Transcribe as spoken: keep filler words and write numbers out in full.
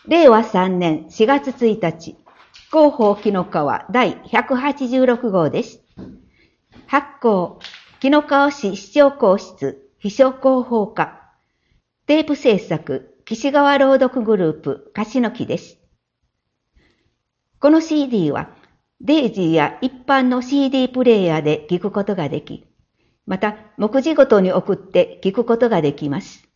れいわさんねんしがつついたち、広報紀の川第ひゃくはちじゅうろく号です。発行、紀の川市市長公室、秘書広報課。テープ制作、岸川朗読グループ、樫の木です。この シーディー は、デイジーや一般の シーディー プレイヤーで聞くことができ、また、目次ごとに送って聞くことができます。